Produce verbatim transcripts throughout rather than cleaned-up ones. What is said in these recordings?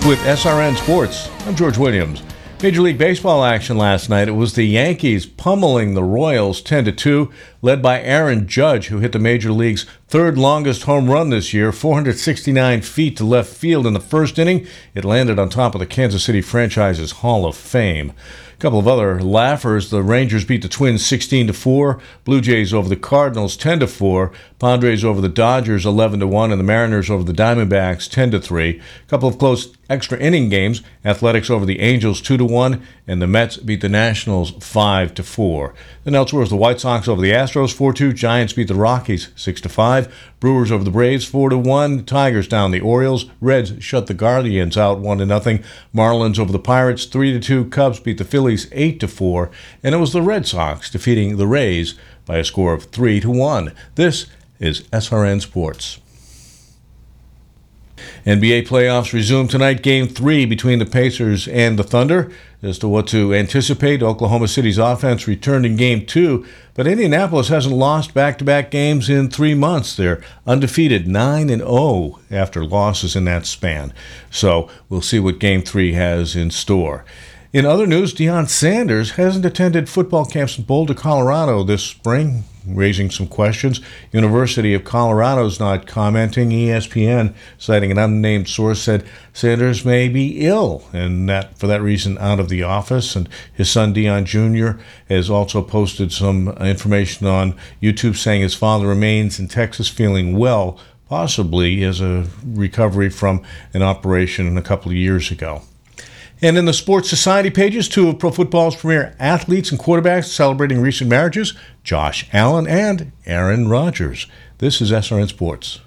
with S R N Sports. I'm George Williams. Major League Baseball action last night. It was the Yankees pummeling the Royals ten to two, led by Aaron Judge, who hit the Major League's third longest home run this year, four hundred sixty-nine feet to left field in the first inning. It landed on top of the Kansas City franchise's Hall of Fame. A couple of other laughers. The Rangers beat the Twins sixteen to four, Blue Jays over the Cardinals ten to four, Padres over the Dodgers eleven to one, and the Mariners over the Diamondbacks ten to three. A couple of close extra inning games. Athletics over the Angels two to one, and the Mets beat the Nationals five to four. Then elsewhere was the White Sox over the Astros four two, Giants beat the Rockies six to five, Brewers over the Braves four to one, Tigers down the Orioles, Reds shut the Guardians out one to nothing, Marlins over the Pirates three to two, Cubs beat the Phillies eight to four, and it was the Red Sox defeating the Rays by a score of three to one. This is S R N Sports. N B A playoffs resume tonight. Game three between the Pacers and the Thunder. As to what to anticipate, Oklahoma City's offense returned in Game two, but Indianapolis hasn't lost back-to-back games in three months. They're undefeated, nine and oh after losses in that span. So we'll see what Game three has in store. In other news, Deion Sanders hasn't attended football camps in Boulder, Colorado this spring, raising some questions. University of Colorado's not commenting. E S P N, citing an unnamed source, said Sanders may be ill and that for that reason out of the office. And his son Deion Junior has also posted some information on YouTube saying his father remains in Texas feeling well, possibly as a recovery from an operation a couple of years ago. And in the Sports Society pages, two of pro football's premier athletes and quarterbacks celebrating recent marriages, Josh Allen and Aaron Rodgers. This is S R N Sports.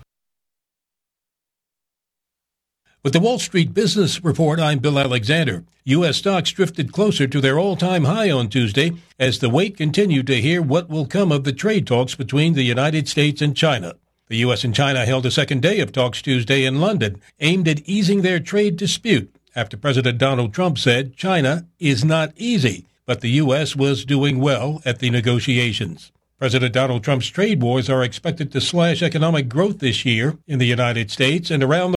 With the Wall Street Business Report, I'm Bill Alexander. U S stocks drifted closer to their all-time high on Tuesday as the wait continued to hear what will come of the trade talks between the United States and China. The U S and China held a second day of talks Tuesday in London, aimed at easing their trade dispute, after President Donald Trump said China is not easy, but the U S was doing well at the negotiations. President Donald Trump's trade wars are expected to slash economic growth this year in the United States and around the